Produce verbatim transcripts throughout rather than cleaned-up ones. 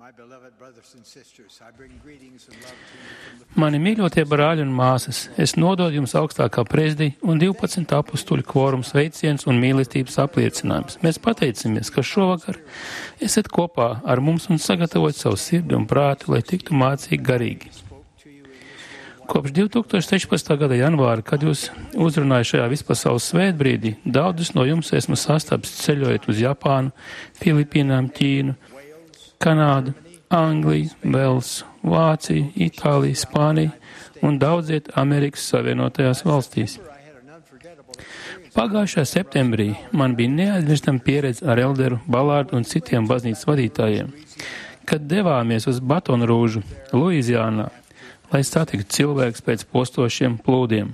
Mani mīļotie brāļi un māsas, es nododu jums augstākā prezidija un divpadsmit apustuļu kvorums sveiciens un mīlestības apliecinājums. Mēs pateicamies, ka šovakar esat kopā ar mums un sagatavot savu sirdi un prātu, lai tiktu mācīgi garīgi. Kopš divi tūkstoši sešpadsmitā gada janvāra, kad jūs uzrunājat šajā vispasaules svētbrīdī, daudzus no jums esmu sastapis ceļojot uz Japānu, Filipīnām, Ķīnu, Kanādu, Angliju, Velsu, Vāciju, Itāliju, Spāniju un daudziet Amerikas Savienotajās valstīs. Pagājušā septembrī man bija neaizmirstama pieredze ar Elderu, Balārdu un citiem baznīcas vadītājiem, kad devāmies uz Batonu Rūžu, Luiziānā, lai satiktu cilvēkus pēc postošiem plūdiem.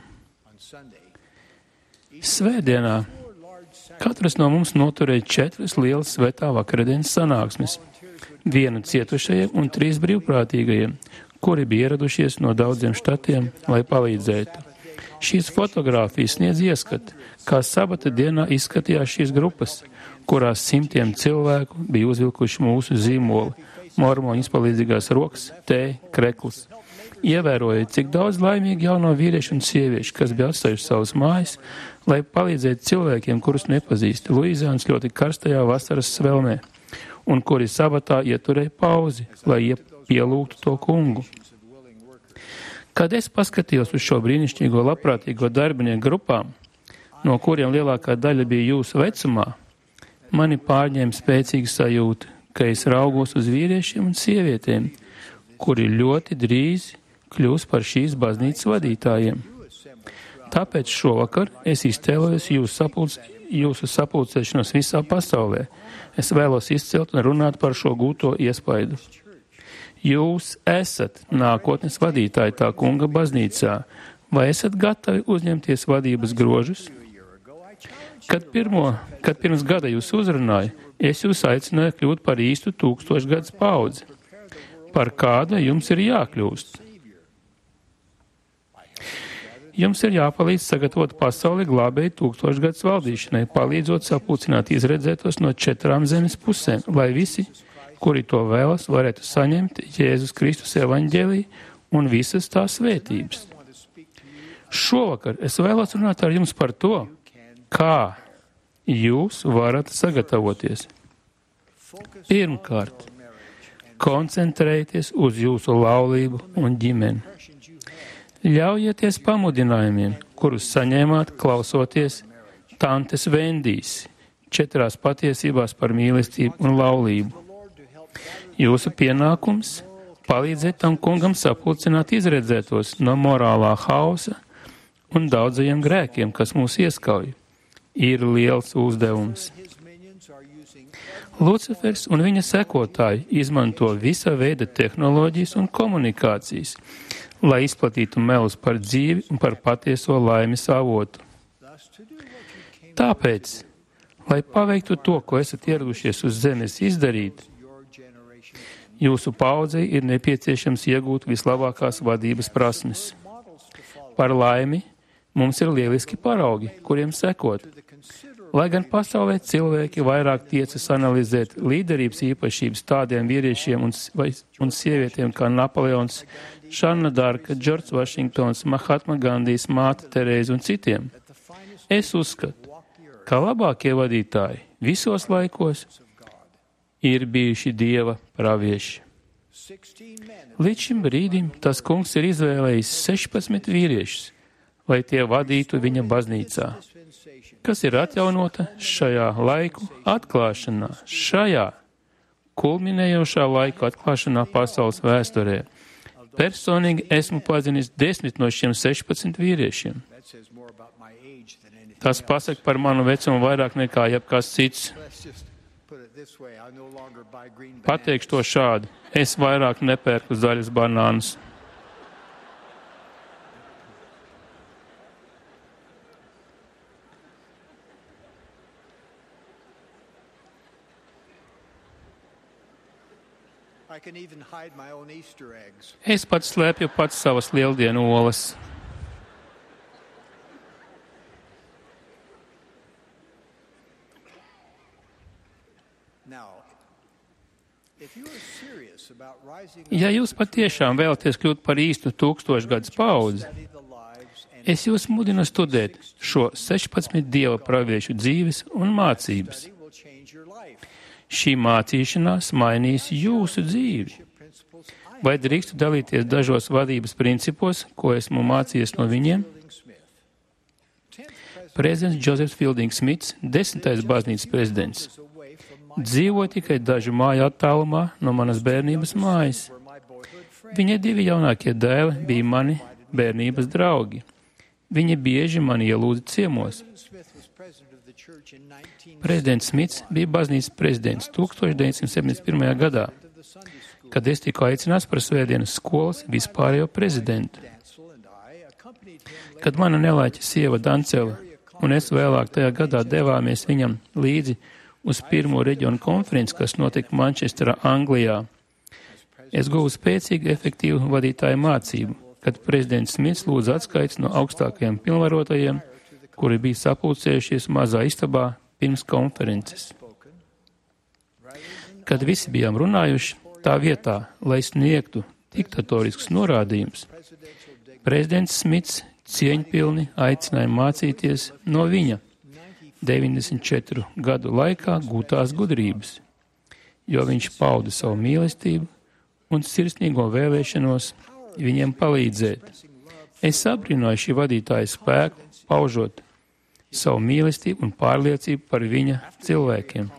Svētdienā katrs no mums noturēja četras lielas svētā vakardienas sanāksmes, vienu cietušajiem un trīs brīvprātīgajiem, kuri bija ieradušies no daudziem štatiem, lai palīdzētu. Šīs fotogrāfijas sniedz ieskatu, kā sabata dienā izskatījās šīs grupas, kurās simtiem cilvēku bija uzvilkuši mūsu zīmoli, mormoņu izpalīdzīgās rokas, tē, krekls. Ievērojot, cik daudz laimīgi jauno vīriešu un sieviešu, kas bija atstājuši savas mājas, lai palīdzētu cilvēkiem, kurus nepazīst Luizānas ļoti karstajā vasaras svelmē, un kuri sabatā ieturēja pauzi, lai pielūgtu to kungu. Kad es paskatījos uz šo brīnišķīgo labprātīgo darbinieku grupām, no kuriem lielākā daļa bija jūsu vecumā, mani pārņēma spēcīga sajūta, ka es raugos uz vīriešiem un sievietēm, kuri ļoti drīz kļūs par šīs baznīcas vadītājiem. Tāpēc šovakar es iztēlojos jūsu sapulc, jūsu sapulcēšanos visā pasaulē. Es vēlos izcelt un runāt par šo gūto iespaidu. Jūs esat nākotnes vadītāji tā kunga baznīcā. Vai esat gatavi uzņemties vadības grožus? Kad, pirmo, kad pirms gada jūs uzrunāju, es jūs aicināju kļūt par īstu tūkstošgadus paudzi. Par kādu jums ir jākļūst? Jums ir jāpalīdz sagatavot pasauli glābēju tūkstošgadus valdīšanai, palīdzot sapulcināt izredzētos no četrām zemes pusēm, lai visi, kuri to vēlas, varētu saņemt Jēzus Kristus evaņģēliju un visas tās svētības. Šovakar es vēlos runāt ar jums par to, kā jūs varat sagatavoties. Pirmkārt, koncentrējieties uz jūsu laulību un ģimeni. Ļaujieties pamudinājumiem, kurus saņēmāt klausoties tantes Vendīs, četrās patiesībās par mīlestību un laulību. Jūsu pienākums palīdzēt tam kungam sapulcināt izredzētos no morālā hausa un daudzajiem grēkiem, kas mūs ieskauj. Ir liels uzdevums. Lucifers un viņa sekotāji izmanto visa veida tehnoloģijas un komunikācijas, lai izplatītu melus par dzīvi un par patieso laimes avotu. Tāpēc, lai paveiktu to, ko esat ieradušies uz zemes izdarīt, jūsu paudzei ir nepieciešams iegūt vislabākās vadības prasmes. Par laimi, mums ir lieliski paraugi, kuriem sekot. Lai gan pasaulē cilvēki vairāk tiecas analizēt līderības īpašības tādiem vīriešiem un, vai, un sievietēm kā Napoleons, Žanna Darka, Džordžs Vašingtons, Mahatma Gandijs, Māte Terēze un citiem, es uzskatu, ka labākie vadītāji visos laikos ir bijuši Dieva pravieši. Līdz šim brīdim tas kungs ir izvēlējis sešpadsmit vīriešus, lai tie vadītu viņa baznīcā, kas ir atjaunota šajā laiku atklāšanā, šajā kulminējošā laiku atklāšanā pasaules vēsturē. Personīgi esmu pazinis desmit no šiem sešpadsmit vīriešiem. Tas pasaka par manu vecumu vairāk nekā jebkas cits. Pateikšu to šādi. Es vairāk nepērku zaļas banānus. Es pats slēpju pats savas lieldienu olas. Ja jūs patiešām vēlaties kļūt par īstu tūkstošgadus paudzi, es jūs mudinu studēt šo sešpadsmit dieva praviešu dzīves un mācības. Šī mācīšanās mainīs jūsu dzīvi. Vai drīkstu dalīties dažos vadības principos, ko esmu mācījies no viņiem? Prezidents Joseph Fielding Smits, desmitais baznīcas prezidents, dzīvoja tikai dažu māju attālumā no manas bērnības mājas. Viņa divi jaunākie dēli bija mani bērnības draugi. Viņi bieži mani ielūdza ciemos. Prezidents Smits bija baznīcas prezidents tūkstoš deviņsimt septiņdesmit pirmajā gadā, kad es tiku aicināts par svētdienas skolas vispārējo prezidentu. Kad mana nelaiķa sieva Dancela un es vēlāk tajā gadā devāmies viņam līdzi uz pirmo reģionu konferenci, kas notika Mančesterā, Anglijā, es guvu spēcīgu, efektīvu vadītāju mācību, kad prezidents Smits lūdza atskaits no augstākajiem pilnvarotajiem, kuri bija sapulcējušies mazā istabā pirms konferences. Kad visi bijām runājuši, tā vietā, lai sniegtu diktatoriskus norādījumus, prezidents Smits cieņpilni aicināja mācīties no viņa deviņdesmit četru gadu laikā gūtās gudrības, jo viņš pauda savu mīlestību un sirsnīgo vēlēšanos viņiem palīdzēt. Es abrīnoju šī vadītāja spēku, paužot savu mīlestību un pārliecību par viņa cilvēkiem.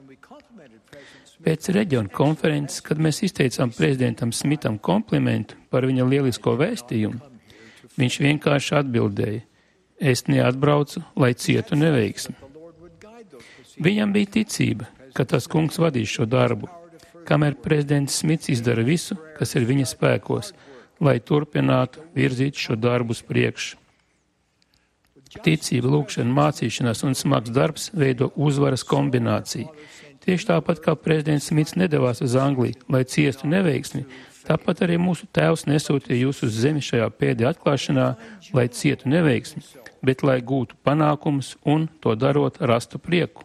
Pēc reģiona konferences, kad mēs izteicām prezidentam Smitam komplimentu par viņa lielisko vēstījumu, viņš vienkārši atbildēja: es neatbraucu, lai cietu neveiksmi. Viņam bija ticība, ka tas kungs vadīs šo darbu, kamēr prezidents Smits izdara visu, kas ir viņa spēkos, lai turpinātu virzīt šo darbu uz priekšu. Ticība, lūkšana, mācīšanās un smags darbs veido uzvaras kombināciju. Tieši tāpat kā prezidents Smits nedavās uz Angliju, lai ciestu neveiksmi, tāpat arī mūsu Tēvs nesūtīja jūs uz zemi šajā pēdējā atklāšanā, lai cietu neveiksmi, bet lai gūtu panākumus un, to darot, rastu prieku.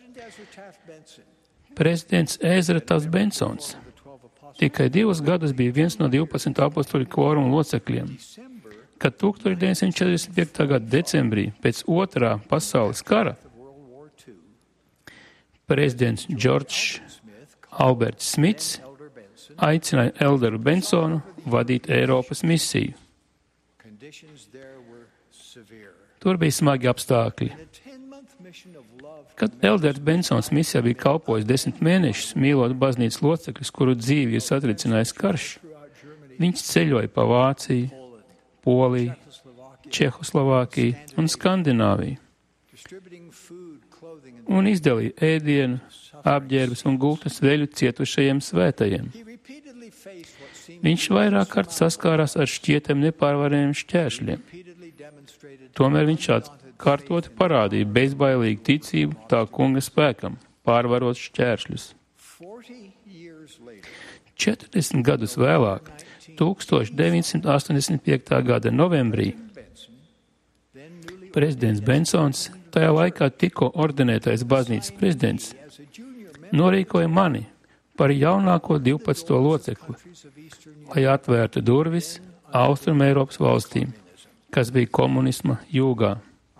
Prezidents Ezra Tafts Bensons tikai divus gadus bija viens no divpadsmit apostoļu kvoruma locekļiem, kad tūkstoš deviņsimt četrdesmit piekta gada decembrī pēc otrā pasaules kara prezidents Džordžs Alberts Smits aicināja Elderu Bensonu vadīt Eiropas misiju. Tur bija smagi apstākļi. Kad Elders Bensons misijā bija kalpojis desmit mēnešus, mīlot baznīcas locekļus, kuru dzīvi ir satricinājis karš, viņš ceļoja pa Vāciju, Poliju, Čehoslovākiju un Skandināviju un izdalīja ēdienu, apģērbus un gultas veļu cietušajiem svētajiem. Viņš vairāk kārt saskārās ar šķietam nepārvarējumiem šķēršļiem. Tomēr viņš atkārtoti parādīja bezbailīgu ticību tā kunga spēkam, pārvarot šķēršļus. četrdesmit gadus vēlāk, tūkstoš deviņsimt astoņdesmit piekta gada novembrī, prezidents Bensons, tajā laikā tikko ordinētais baznīcas prezidents, norīkoja mani par jaunāko divpadsmito locekli, lai atvērtu durvis Austrum Eiropas valstīm, kas bija komunisma jūgā.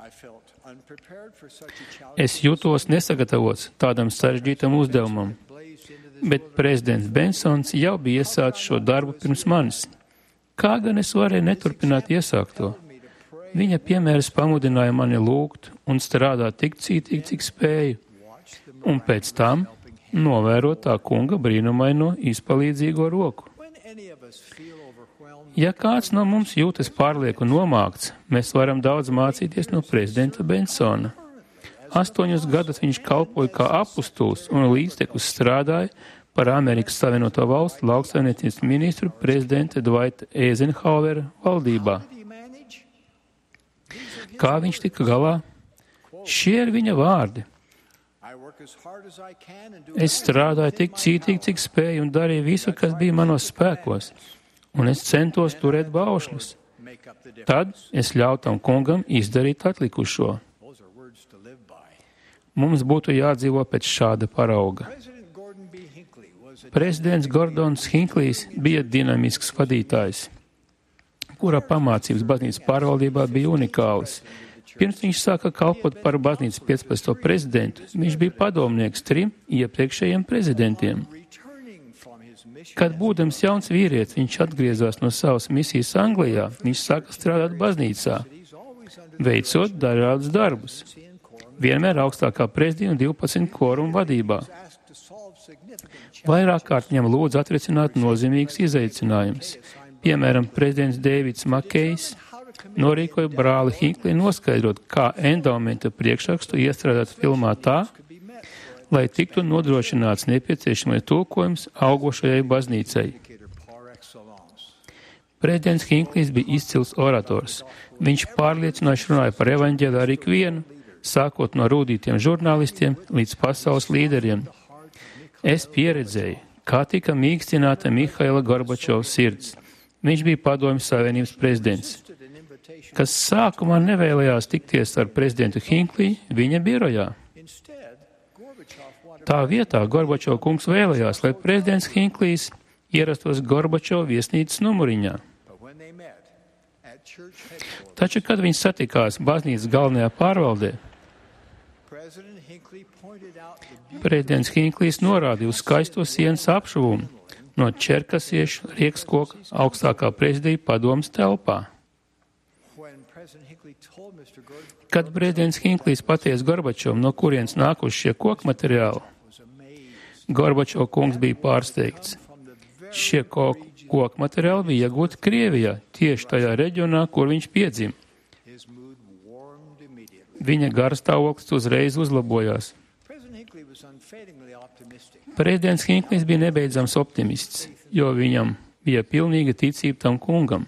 Es jutos nesagatavots tādam sarežģītam uzdevumam, bet prezidents Bensons jau bija iesācis šo darbu pirms manis. Kā gan es varēju neturpināt iesākt to? Viņa piemērs pamudināja mani lūgt un strādāt tik cītīgi, cik spēju, un pēc tam novērot tā kunga brīnumaino izpalīdzīgo roku. Ja kāds no mums jūtas pārlieku nomākts, mēs varam daudz mācīties no prezidenta Bensona. Astoņus gadus viņš kalpoja kā apustulis un līdztekus strādāja par Amerikas Savienoto Valstu lauksaimniecības ministru prezidenta Dvaita Eizenhauera valdībā. Kā viņš tika galā? Šie ir viņa vārdi. Es strādāju tik cītīgi, cik spēju, un darīju visu, kas bija manos spēkos, un es centos turēt baušļus. Tad es ļautu tam kungam izdarīt atlikušo. Mums būtu jādzīvo pēc šāda parauga. Prezidents Gordons Hinklijs bija dinamisks vadītājs, kura pamācības baznīcas pārvaldībā bija unikālas. Pirms viņš sāka kalpot par baznīcas piecpadsmito prezidentu, viņš bija padomnieks trim iepriekšējiem prezidentiem. Kad būdams jauns vīrietis, viņš atgriezās no savas misijas Anglijā, viņš sāka strādāt baznīcā, veicot dažādus darbus, vienmēr augstākā prezidija un divpadsmit korumu vadībā. Vairāk kārt viņam lūdz atrisināt nozīmīgus izaicinājumus. Piemēram, prezidents Deivids Makejs norīkoja brāli Hinklī noskaidrot, kā endowmenta priekšrakstu iestrādāt filmā tā, lai tiktu nodrošināts nepieciešamais tulkojums augošajai baznīcai. Prezidents Hinklijs bija izcils orators. Viņš pārliecinoši runāja par evaņģēliju ar ikvienu, sākot no rūdītiem žurnālistiem līdz pasaules līderiem. Es pieredzēju, kā tika mīkstināta Mihaila Gorbačova sirds. Viņš bija Padomju Savienības prezidents, kas sākumā nevēlējās tikties ar prezidentu Hinklī viņa birojā. Tā vietā Gorbačova kungs vēlējās, lai prezidents Hinklijs ierastos Gorbačova viesnīcas numuriņā. Taču, kad viņi satikās baznīcas galvenajā pārvaldē, prezidents Hinklijs norādīja uz skaisto sienas apšuvumu no čerkasiešu riekskoka augstākā prezidija padomas telpā. Kad prezidents Hinklijs pateica Gorbačovam, no kurienes nākuši šie koku materiāli, Gorbačova kungs bija pārsteigts. Šie koku, koku materiāli bija iegūti Krievijā, tieši tajā reģionā, kur viņš piedzima. Viņa garstāvoklis uzreiz uzlabojās. Prezidents Hinklijs bija nebeidzams optimists, jo viņam bija pilnīga ticība tam kungam.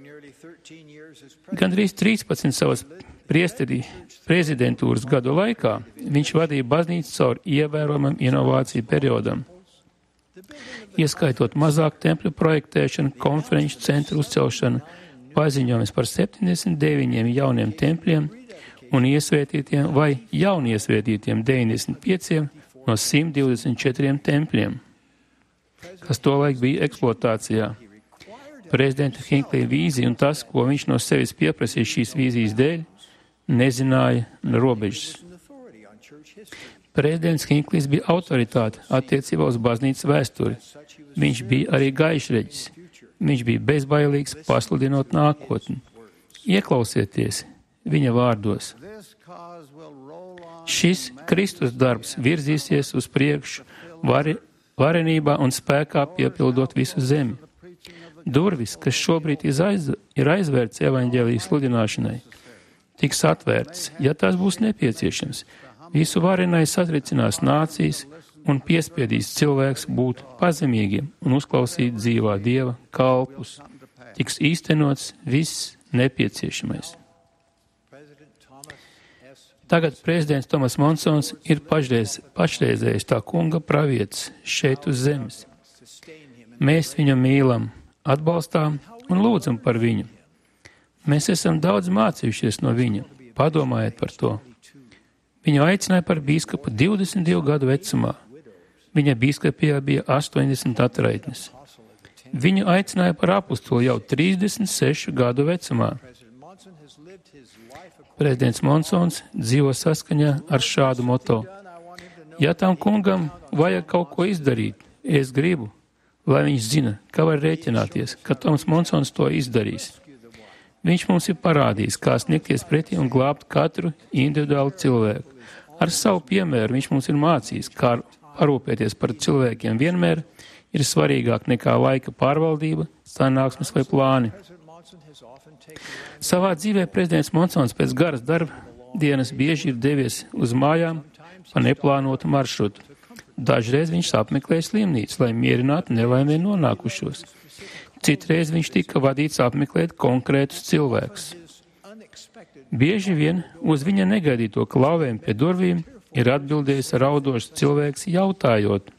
Gandrīz trīspadsmit savas priesterī prezidentūras gadu laikā viņš vadīja baznīcu caur ievērojamam inovāciju periodam, ieskaitot mazāku tempļu projektēšanu, konferenču centru uzcelšanu, paziņojumus par septiņdesmit deviņiem jauniem tempļiem un iesvētītiem vai jauniesvētītiem deviņdesmit pieciem no simt divdesmit četriem tempļiem, kas tolaik bija eksploatācijā. Prezidenta Hinklija vīzija un tas, ko viņš no sevis pieprasīja šīs vīzijas dēļ, nezināja robežas. Prezidents Hinklijs bija autoritāte attiecībā uz baznīcas vēsturi. Viņš bija arī gaišreģis. Viņš bija bezbailīgs, pasludinot nākotni. Ieklausieties viņa vārdos. Šis Kristus darbs virzīsies uz priekšu vari, varenībā un spēkā piepildot visu zemi. Durvis, kas šobrīd ir aizvērts evaņģēlijas sludināšanai, tiks atvērts, ja tās būs nepieciešams. Visu varenai satricinās nācijas un piespiedīs cilvēks būt pazemīgiem un uzklausīt dzīvā Dieva kalpus. Tiks īstenots viss nepieciešamais. Tagad prezidents Tomas Monsons ir pašreiz, pašreizējais tā kunga pravietis šeit uz zemes. Mēs viņu mīlam, atbalstām un lūdzam par viņu. Mēs esam daudz mācījušies no viņa. Padomājiet par to. Viņu aicināja par bīskapu divdesmit divu gadu vecumā. Viņa bīskapijā bija astoņdesmit atraitnes. Viņu aicināja par apustuli jau trīsdesmit sešu gadu vecumā. Prezidents Monsons dzīvo saskaņā ar šādu moto. Ja tam kungam vajag kaut ko izdarīt, es gribu, lai viņš zina, ka var rēķināties, ka Toms Monsons to izdarīs. Viņš mums ir parādījis, kā sniegties pretī un glābt katru individuālu cilvēku. Ar savu piemēru viņš mums ir mācījis, kā parūpēties par cilvēkiem vienmēr ir svarīgāk nekā laika pārvaldība, sanāksmes vai plāni. Savā dzīvē prezidents Monsons pēc garas darba dienas bieži ir devies uz mājām pa neplānotu maršrutu. Dažreiz viņš apmeklēja slimnīcu, lai mierinātu nelaimē nonākušos. Citreiz viņš tika vadīts apmeklēt konkrētus cilvēkus. Bieži vien uz viņa negaidīto klauvējumu pie durvīm ir atbildējis raudošs cilvēks jautājot: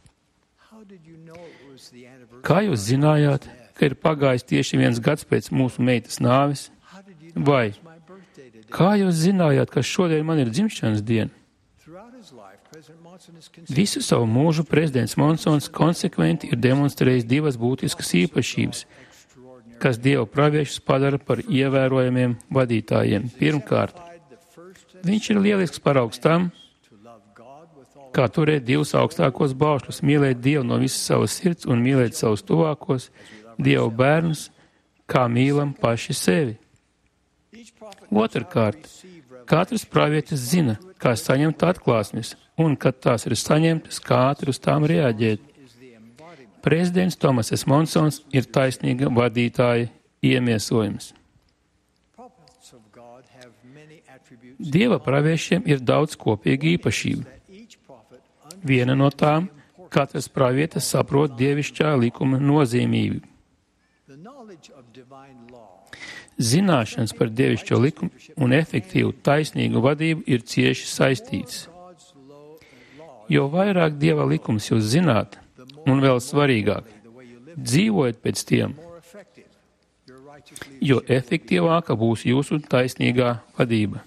kā jūs zinājāt, ka ir pagājis tieši viens gads pēc mūsu meitas nāves? Vai kā jūs zinājāt, ka šodien man ir dzimšanas diena? Visu savu mūžu prezidents Monsons konsekventi ir demonstrējis divas būtiskas īpašības, kas Dieva praviešus padara par ievērojamiem vadītājiem. Pirmkārt, viņš ir lielisks paraugs tam, kā turēt divus augstākos baušļus, mīlēt Dievu no visas savas sirds un mīlēt savus tuvākos, Dieva bērnus, kā mīlam paši sevi. Otrkārt, katrs pravietis zina, kā saņemt atklāsmes, un, kad tās ir saņemtas, kā ātri uz tām reaģēt. Prezidents Tomas S. Monsons ir taisnīga vadītāja iemiesojums. Dieva praviešiem ir daudz kopīgu īpašību. Viena no tām, katrs pravietis saprot dievišķā likuma nozīmību. Zināšanas par dievišķo likumu un efektīvu taisnīgu vadību ir cieši saistītas. Jo vairāk Dieva likums jūs zināt, un vēl svarīgāk, dzīvojat pēc tiem, jo efektīvāka būs jūsu taisnīgā vadība.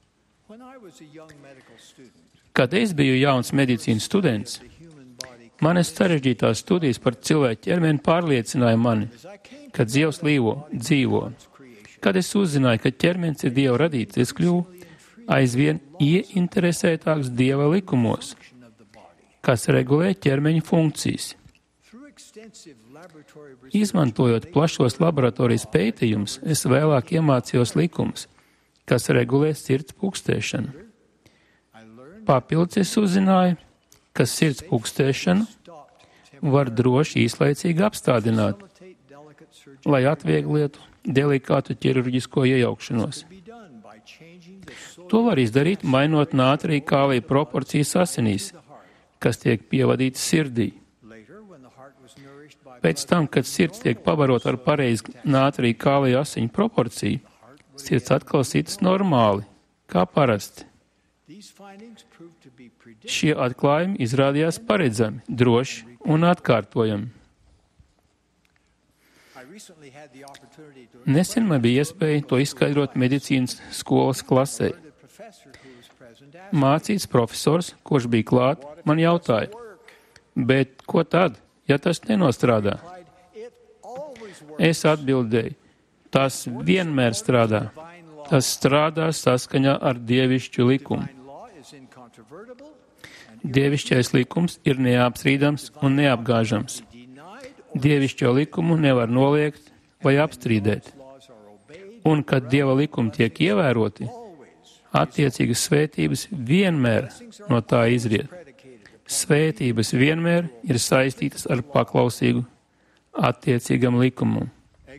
Kad es biju jauns medicīnas students, manas sarežģītās studijas par cilvēku ķermeni pārliecināja mani, ka Dievs līvo, dzīvo. Kad es uzzināju, ka ķermenis ir Dieva radīts, es kļuvu aizvien ieinteresētāks Dieva likumos, kas regulē ķermeņa funkcijas. Izmantojot plašos laboratorijas pētījumus, es vēlāk iemācījos likumus, kas regulē sirds pulkstēšanu. Papildus es uzzināju, ka sirds pulkstēšanu var droši īslaicīgi apstādināt, lai atvieglotu delikātu ķirurģisko iejaukšanos. To var izdarīt, mainot nātrija kālija proporcijas asinīs, kas tiek pievadītas sirdī. Pēc tam, kad sirds tiek pabarot ar pareizu nātrija kālija asiņu proporciju, sirds atkal sitas normāli, kā parasti. Šie atklājumi izrādījās paredzami, droši un atkārtojami. Nesen man bija iespēja to izskaidrot medicīnas skolas klasē. Mācīts profesors, kurš bija klāt, man jautāja, bet ko tad, ja tas nenostrādā? Es atbildēju, tas vienmēr strādā. Tas strādā saskaņā ar dievišķu likumu. Dievišķais likums ir neapstrīdams un neapgāžams. Dievišķo likumu nevar noliegt vai apstrīdēt. Un, kad Dieva likumi tiek ievēroti, attiecīgas svētības vienmēr no tā izriet. Svētības vienmēr ir saistītas ar paklausīgu attiecīgam likumam.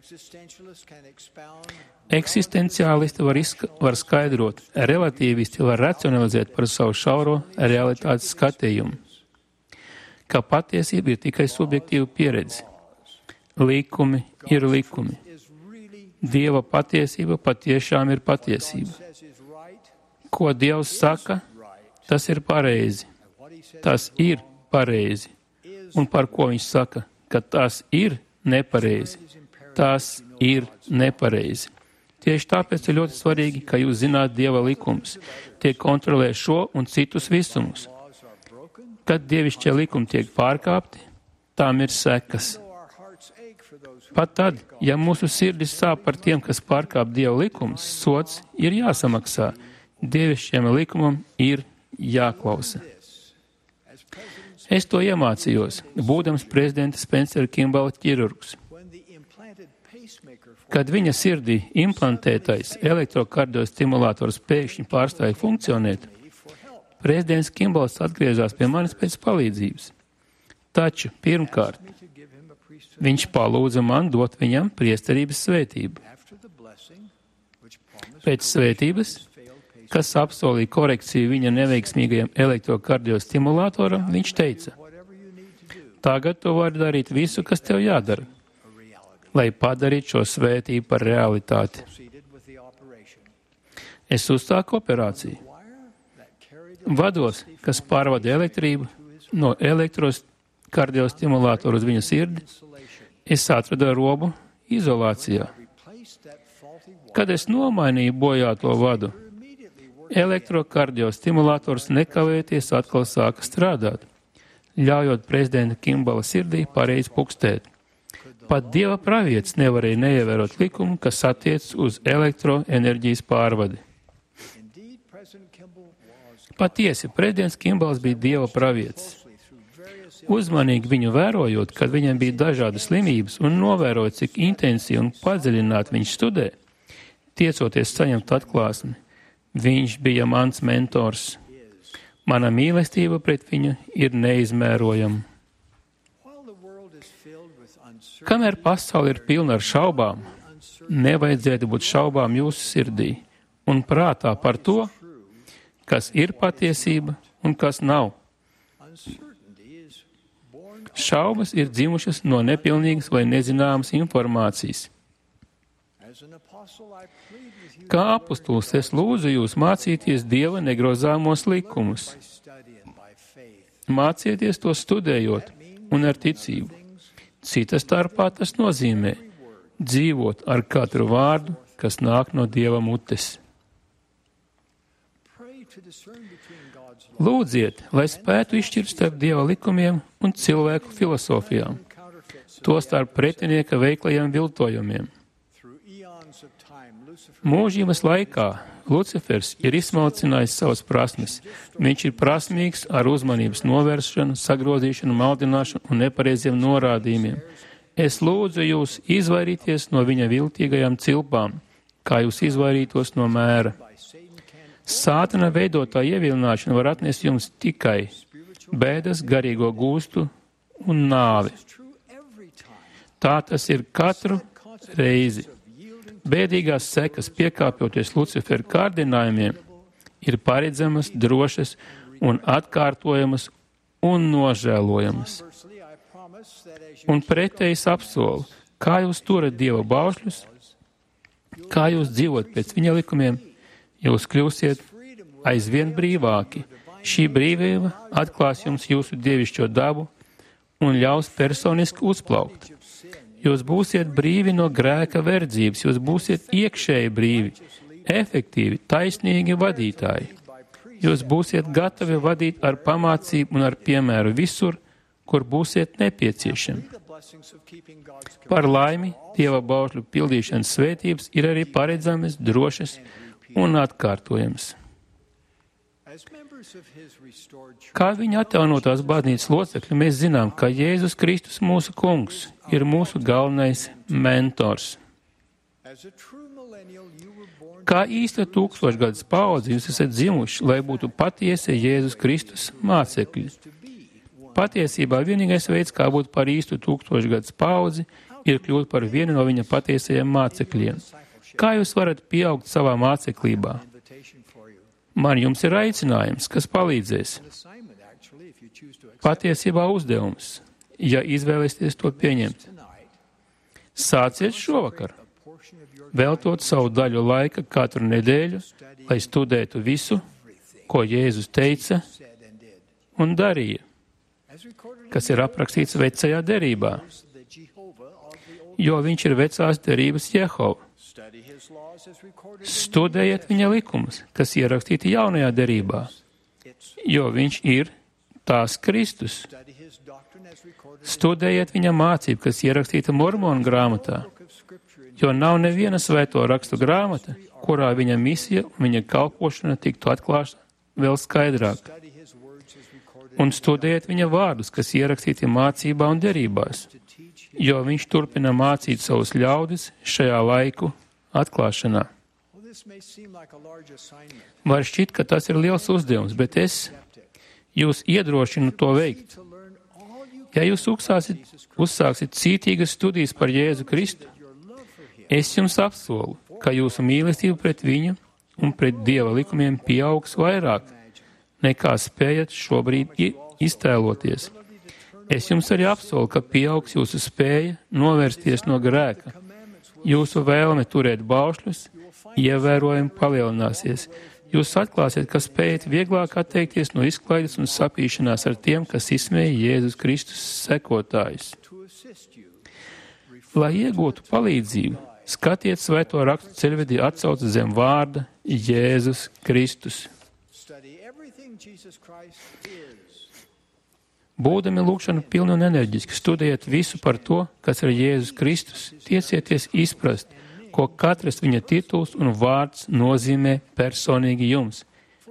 Eksistenciālisti var, izska- var skaidrot, relativisti var racionalizēt par savu šauro realitātes skatījumu, ka patiesība ir tikai subjektīva pieredze. Likumi ir likumi. Dieva patiesība patiešām ir patiesība. Ko Dievs saka, tas ir pareizi. Tas ir pareizi. Un par ko viņš saka, ka tas ir nepareizi. Tas ir nepareizi. Tieši tāpēc ir ļoti svarīgi, ka jūs zināt Dieva likumus. Tie kontrolē šo un citus visumus. Kad dievišķie likumi tiek pārkāpti, tām ir sekas. Pat tad, ja mūsu sirdis sāp par tiem, kas pārkāp Dieva likumus, sods ir jāsamaksā. Dievišķiem likumam ir jāklausa. Es to iemācījos, būdams prezidenta Spencera Kimbala ķirurgs. Kad viņa sirdī implantētais elektrokardiostimulators pēkšņi pārstāja funkcionēt, prezidents Kimbals atgriezās pie manis pēc palīdzības. Taču, pirmkārt, viņš palūdza man dot viņam priesterības svētību. Pēc svētības, kas apsolīja korekciju viņa neveiksmīgajam elektrokardiostimulatoram, viņš teica, tagad tu vari darīt visu, kas tev jādara, lai padarītu šo svētību par realitāti. Es uzsāku operāciju. Vados, kas pārvada elektrību no elektrokardiostimulātora uz viņa sirdi, es atradu robu izolācijā. Kad es nomainīju bojāto vadu, Elektrokardiostimulators nekavēties atkal sāka strādāt, ļaujot prezidenta Kimbala sirdī pareizi pukstēt. Pat Dieva pravietis nevarēja neievērot likumu, kas attiec uz elektroenerģijas pārvadi. Patiesi, prezidents Kimbals bija Dieva pravietis. Uzmanīgi viņu vērojot, kad viņam bija dažādas slimības un novērojot, cik intensīvi un padziļināti viņš studē, tiecoties saņemt atklāsmi. Viņš bija mans mentors. Mana mīlestība pret viņu ir neizmērojama. Kamēr pasaule ir pilna ar šaubām, nevajadzētu būt šaubām jūsu sirdī un prātā par to, kas ir patiesība un kas nav. Šaubas ir dzimušas no nepilnīgas vai nezināmas informācijas. Kā apustulis es lūdzu jūs mācīties Dieva negrozāmos likumus. Mācieties to studējot un ar ticību. Cita starpā tas nozīmē dzīvot ar katru vārdu, kas nāk no Dieva mutes. Lūdziet, lai spētu izšķirt starp Dieva likumiem un cilvēku filosofijām, to starp pretinieka veiklajiem viltojumiem. Mūžības laikā Lucifers ir izsmalcinājis savas prasmes. Viņš ir prasmīgs ar uzmanības novēršanu, sagrozīšanu, maldināšanu un nepareiziem norādījumiem. Es lūdzu jūs izvairīties no viņa viltīgajām cilpām, kā jūs izvairītos no mēra. Sātana veidotā ievilināšana var atnest jums tikai bēdas, garīgo gūstu un nāvi. Tā tas ir katru reizi. Bēdīgās sekas, piekāpjoties Lucifera kārdinājumiem, ir paredzamas, drošas un atkārtojamas un nožēlojamas. Un pretējs apsolu, kā jūs turat Dieva baušļus, kā jūs dzīvot pēc viņa likumiem, jūs kļūsiet aizvien brīvāki. Šī brīvība atklās jums jūsu dievišķo dabu un ļaus personiski uzplaukt. Jūs būsiet brīvi no grēka verdzības, jūs būsiet iekšēji brīvi, efektīvi, taisnīgi vadītāji. Jūs būsiet gatavi vadīt ar pamācību un ar piemēru visur, kur būsiet nepieciešami. Par laimi, Dieva baušļu pildīšanas svētības ir arī paredzamas, drošas un atkārtojamas. Kā viņa atjaunotās baznīcas locekļi, mēs zinām, ka Jēzus Kristus, mūsu kungs, ir mūsu galvenais mentors. Kā īsta tūkstošgadus paudze jūs esat dzimuši, lai būtu patiesi Jēzus Kristus mācekļi. Patiesībā vienīgais veids, kā būt par īstu tūkstošgadus paudzi, ir kļūt par vienu no viņa patiesajiem mācekļiem. Kā jūs varat pieaugt savā māceklībā? Man jums ir aicinājums, kas palīdzēs. Patiesībā uzdevums, ja izvēlēsieties to pieņemt. Sāciet šovakar, veltot savu daļu laika katru nedēļu, lai studētu visu, ko Jēzus teica un darīja, kas ir aprakstīts vecajā derībā, jo viņš ir vecās derības Jehova. Studējiet viņa likumus, kas ierakstīti jaunajā derībā, jo viņš ir tās Kristus. Studējiet viņa mācību, kas ierakstīta Mormonu grāmatā, jo nav neviena svēto rakstu grāmata, kurā viņa misija un viņa kalpošana tiktu atklāta vēl skaidrāk. Un studējiet viņa vārdus, kas ierakstīti mācībā un derībās, jo viņš turpina mācīt savus ļaudis šajā laiku atklāšanā. Var šķiet, ka tas ir liels uzdevums, bet es jūs iedrošinu to veikt. Ja jūs uzsāksiet, uzsāksiet cītīgas studijas par Jēzu Kristu, es jums apsolu, ka jūsu mīlestība pret viņu un pret Dieva likumiem pieaugs vairāk, nekā spējat šobrīd iztēloties. Es jums arī apsolu, ka pieaugs jūsu spēja novērsties no grēka. Jūsu vēlme turēt baušļus ievērojami palielināsies. Jūs atklāsiet, ka spējat vieglāk atteikties no izklaides un sapīšanās ar tiem, kas izsmēja Jēzus Kristus sekotājus. Lai iegūtu palīdzību, Skatiet svēto rakstu ceļvedī atsaucas zem vārda Jēzus Kristus. Būdami lūgšanu pilni un enerģiski, studējiet visu par to, kas ir Jēzus Kristus, tiecieties izprast, ko katrs viņa tituls un vārds nozīmē personīgi jums.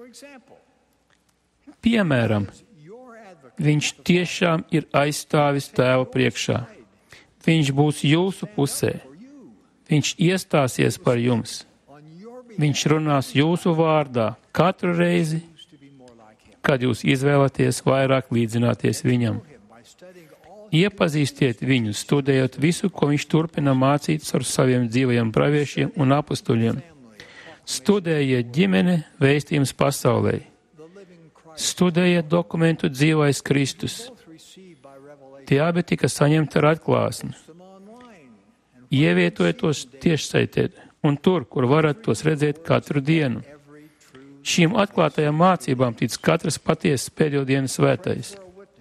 Piemēram, viņš tiešām ir aizstāvis Tēva priekšā. Viņš būs jūsu pusē. Viņš iestāsies par jums. Viņš runās jūsu vārdā katru reizi, kad jūs izvēlaties vairāk līdzināties viņam. Iepazīstiet viņu, studējot visu, ko viņš turpina mācīt ar saviem dzīvajiem praviešiem un apustuļiem. Studējiet ģimene vēstījums pasaulē. Studējiet dokumentu dzīvais Kristus. Tie abi tika saņemti ar atklāsmi. Ievietojiet tos tiešsaitē un tur, kur varat tos redzēt katru dienu. Šīm atklātajām mācībām tic katrs patiesas pēdējo dienu svētais.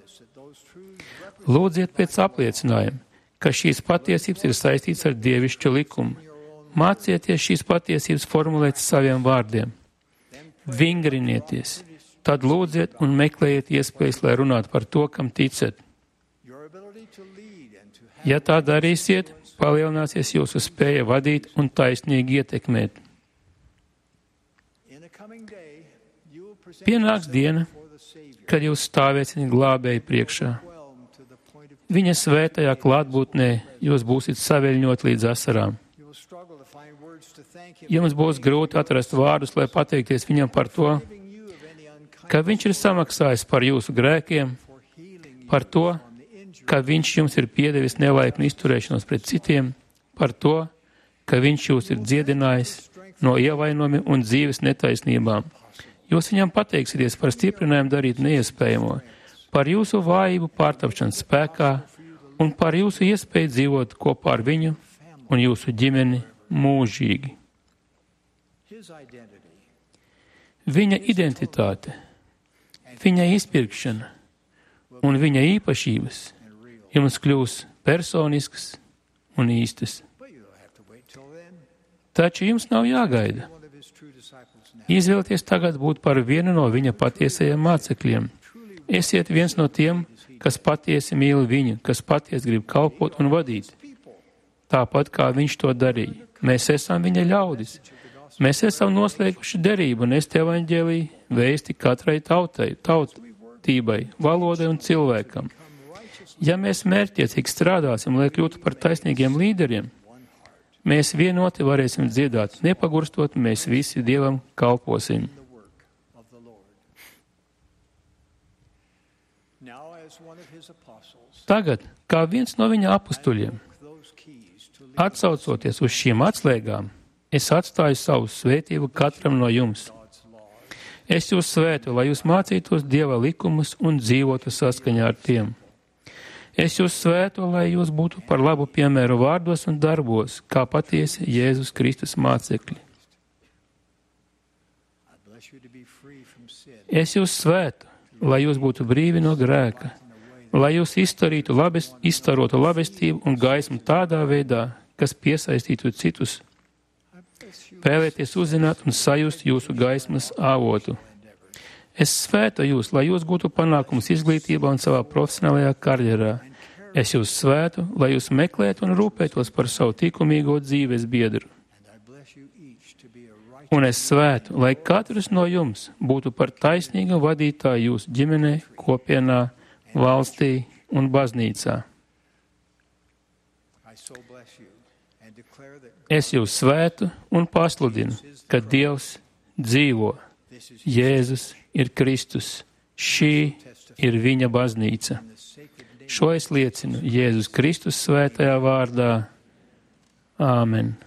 Lūdziet pēc apliecinājuma, ka šīs patiesības ir saistītas ar dievišķu likumu. Mācieties šīs patiesības formulēt saviem vārdiem. Vingrinieties, tad lūdziet un meklējiet iespējas, lai runātu par to, kam ticat. Ja tā darīsiet, palielināsies jūsu spēja vadīt un taisnīgi ietekmēt. Pienāks diena, kad jūs stāvēsiet glābēju priekšā. Viņa svētajā klātbūtnē jūs būsiet saveļņot līdz asarām. Jums būs grūti atrast vārdus, lai pateikties viņam par to, ka viņš ir samaksājis par jūsu grēkiem, par to, ka viņš jums ir piedevis nelaipnu izturēšanos pret citiem, par to, ka viņš jūs ir dziedinājis no ievainojumiem un dzīves netaisnībām. Jūs viņam pateiksieties par stiprinājumu darīt neiespējamo, par jūsu vājību pārtapšanas spēkā un par jūsu iespēju dzīvot kopā ar viņu un jūsu ģimeni mūžīgi. Viņa identitāte, viņa izpirkšana un viņa īpašības jums kļūs personisks un īstas. Taču jums nav jāgaida. Izvēlieties tagad būt par vienu no viņa patiesajiem mācekļiem. Esiet viens no tiem, kas patiesi mīl viņu, kas patiesi grib kalpot un vadīt. Tāpat kā viņš to darīja. Mēs esam viņa ļaudis. Mēs esam noslēguši derību nest evaņģēliju, vēsti katrai tautai, tautībai, valodai un cilvēkam. Ja mēs mērķtiecīgi strādāsim, lai kļūtu par taisnīgiem līderiem, mēs vienoti varēsim dziedāt, nepagurstot, mēs visi Dievam kalposim. Tagad, kā viens no viņa apustuļiem, atsaucoties uz šīm atslēgām, es atstāju savu svētību katram no jums. Es jūs svētu, lai jūs mācītos Dieva likumus un dzīvotu saskaņā ar tiem. Es jūs svētu, lai jūs būtu par labu piemēru vārdos un darbos, kā patiesi Jēzus Kristus mācekļi. Es jūs svētu, lai jūs būtu brīvi no grēka, lai jūs iztarītu labest, izstarotu labestību un gaismu tādā veidā, kas piesaistītu citus, vēlēties uzzināt un sajust jūsu gaismas avotu. Es svētu jūs, lai jūs gūtu panākumus izglītībā un savā profesionālajā karjerā. Es jūs svētu, lai jūs meklētu un rūpētos par savu likumīgo dzīves biedru. Un es svētu, lai katrs no jums būtu par taisnīgu vadītāju jūsu ģimenē, kopienā, valstī un baznīcā. Es jūs svētu un pasludinu, ka Dievs dzīvo. Jēzus ir Kristus. Šī ir viņa baznīca. Šo es liecinu Jēzus Kristus svētajā vārdā. Āmen.